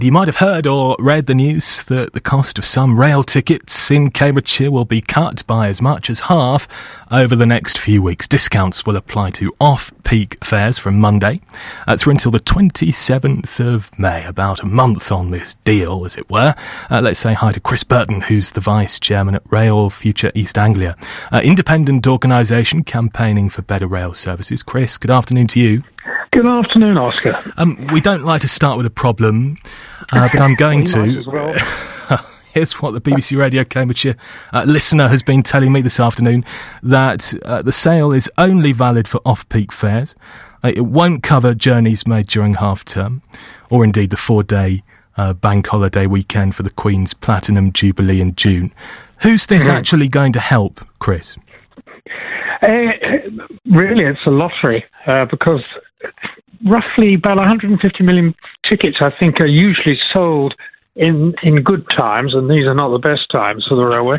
You might have heard or read the news that the cost of some rail tickets in Cambridgeshire will be cut by as much as half over the next few weeks. Discounts will apply to off-peak fares from Monday through until the 27th of May. About a month on this deal, as it were. Let's say hi to Chris Burton, who's the Vice Chairman at Rail Future East Anglia, independent organisation campaigning for better rail services. Chris, good afternoon to you. Good afternoon, Oscar. We don't like to start with a problem, but I'm going to. Well. Here's what the BBC Radio Cambridgeshire listener has been telling me this afternoon, that the sale is only valid for off-peak fares. It won't cover journeys made during half-term, or indeed the 4-day bank holiday weekend for the Queen's Platinum Jubilee in June. Who's this actually going to help, Chris? Really, it's a lottery, because roughly about 150 million tickets, I think, are usually sold in good times, and these are not the best times for the railway,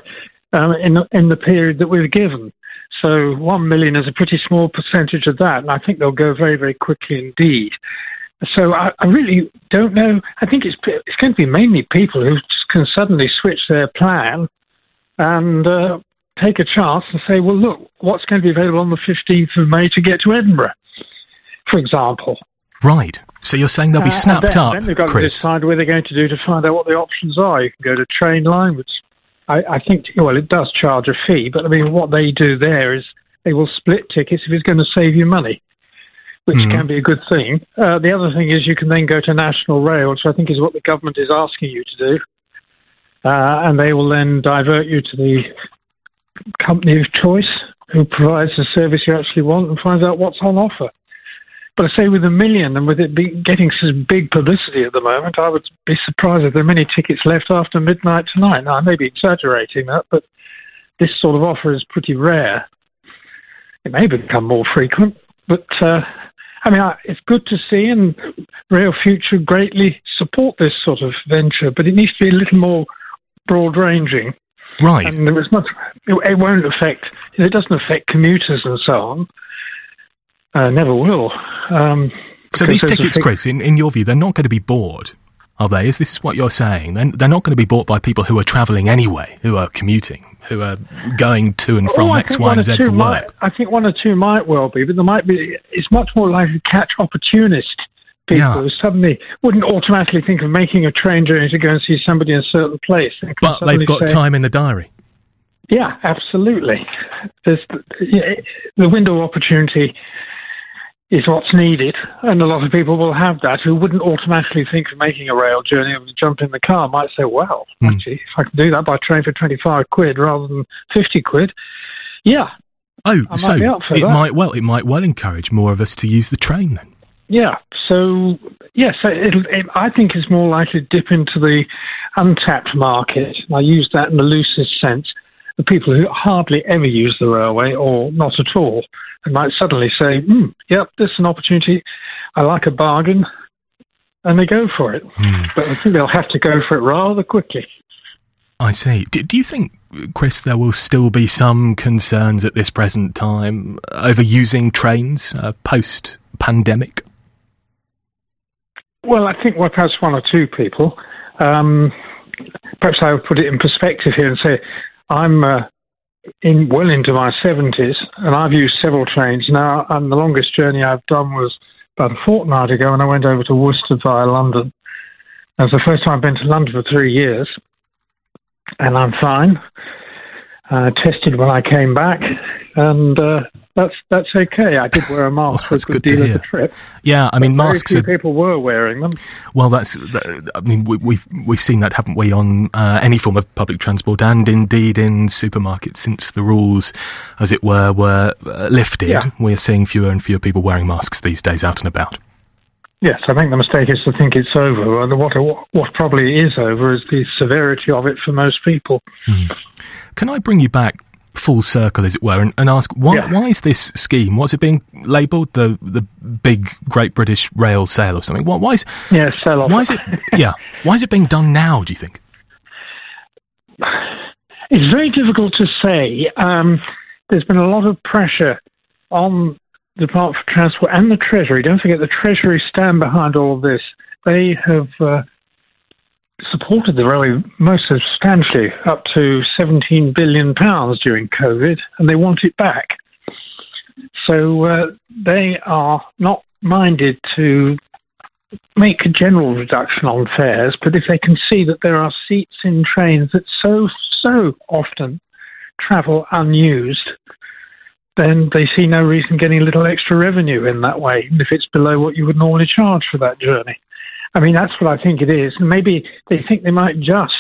in the period that we've given. So 1 million is a pretty small percentage of that, and I think they'll go very, very quickly indeed. So I really don't know. I think it's going to be mainly people who can suddenly switch their plan and take a chance and say, well, look, what's going to be available on the 15th of May to get to Edinburgh, for example. Right. So you're saying they'll be snapped up, then they've got Chris? to decide where they're going to do to find out what the options are. You can go to Trainline, which I think, well, it does charge a fee, but I mean, what they do there is they will split tickets if it's going to save you money, which can be a good thing. The other thing is you can then go to National Rail, which I think is what the government is asking you to do, and they will then divert you to the company of choice who provides the service you actually want and finds out what's on offer. But I say with 1 million, and with it getting such big publicity at the moment, I would be surprised if there are many tickets left after midnight tonight. Now, I may be exaggerating that, but this sort of offer is pretty rare. It may become more frequent, but it's good to see, and Rail Future greatly support this sort of venture, but it needs to be a little more broad-ranging. Right. And it won't affect, it doesn't affect commuters and so on. Never will. So these tickets, Chris, in your view, they're not going to be bought, are they? Is this what you're saying? They're not going to be bought by people who are travelling anyway, who are commuting, who are going to and from X, Y and Z for work. I think one or two might well be, but there might be. It's much more likely to catch opportunist people who suddenly wouldn't automatically think of making a train journey to go and see somebody in a certain place. But they've got time in the diary. Yeah, absolutely. The window of opportunity is what's needed, and a lot of people will have that who wouldn't automatically think of making a rail journey or jump in the car. Might say, well, actually, if I can do that by train for 25 quid rather than 50 quid, yeah. Oh, so it might well encourage more of us to use the train then. Yeah, so, yes, I think it's more likely to dip into the untapped market. I use that in the loosest sense. The people who hardly ever use the railway or not at all, and might suddenly say, yep, this is an opportunity, I like a bargain, and they go for it. But I think they'll have to go for it rather quickly. I see. Do you think, Chris, there will still be some concerns at this present time over using trains post-pandemic? Well, I think perhaps one or two people. Perhaps I would put it in perspective here and say, I'm well into my 70s, and I've used several trains now, and the longest journey I've done was about a fortnight ago when I went over to Worcester via London. It was the first time I've been to London for 3 years, and I'm fine. Tested when I came back, and that's okay. I did wear a mask for a good deal of the trip. Yeah, I mean, masks. Very few people were wearing them. Well, we've seen that, haven't we, on any form of public transport, and indeed in supermarkets since the rules, as it were lifted. Yeah. We're seeing fewer and fewer people wearing masks these days out and about. Yes, I think the mistake is to think it's over. What probably is over is the severity of it for most people. Can I bring you back full circle, as it were, and ask why is this scheme? What's it being labelled the big Great British Rail sale or something? Why is sell off? Why is it? Why is it being done now? Do you think? It's very difficult to say. There's been a lot of pressure on the Department for Transport and the Treasury. Don't forget the Treasury stand behind all of this. They have supported the railway most substantially, up to £17 billion during COVID, and they want it back. So they are not minded to make a general reduction on fares, but if they can see that there are seats in trains that so often travel unused, then they see no reason getting a little extra revenue in that way, if it's below what you would normally charge for that journey. I mean, that's what I think it is. And maybe they think they might just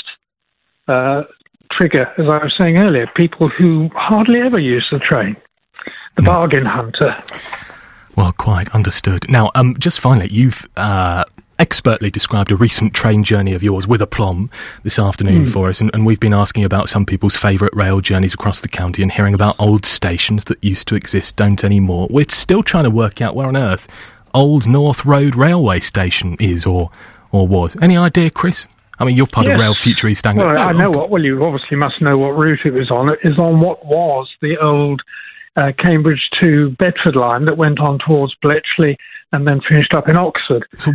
trigger, as I was saying earlier, people who hardly ever use the train. The bargain hunter. Well, quite understood. Now, just finally, you've expertly described a recent train journey of yours with aplomb this afternoon for us, and we've been asking about some people's favourite rail journeys across the county and hearing about old stations that used to exist don't anymore. We're still trying to work out where on earth Old North Road railway station is or was. Any idea, Chris? I mean, you're part of Rail Future East Anglia. Well, I know what. Well, you obviously must know what route it was on. It is on what was the old Cambridge to Bedford line that went on towards Bletchley and then finished up in Oxford. So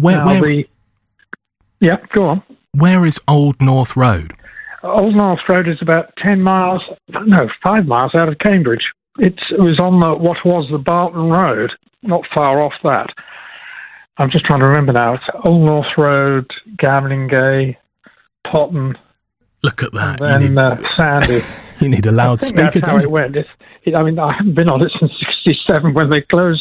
yeah, go on. Where is Old North Road? Old North Road is about 5 miles out of Cambridge. It was on what was the Barton Road, not far off that. I'm just trying to remember now. It's Old North Road, Gamlingay, Potton. Look at that. And then Sandy. You need a loudspeaker. That's how it went. I haven't been on it since 1967 when they closed.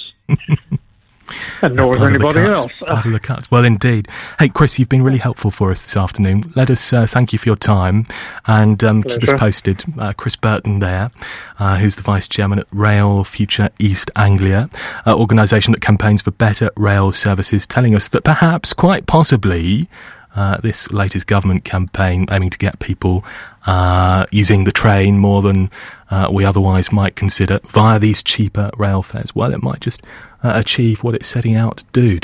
And nor has anybody else. Part of the cuts. Well, indeed. Hey, Chris, you've been really helpful for us this afternoon. Let us thank you for your time and keep us posted. Chris Burton there, who's the Vice Chairman at Rail Future East Anglia, organisation that campaigns for better rail services, telling us that perhaps, quite possibly, this latest government campaign aiming to get people using the train more than we otherwise might consider via these cheaper rail fares, well, it might just achieve what it's setting out to do.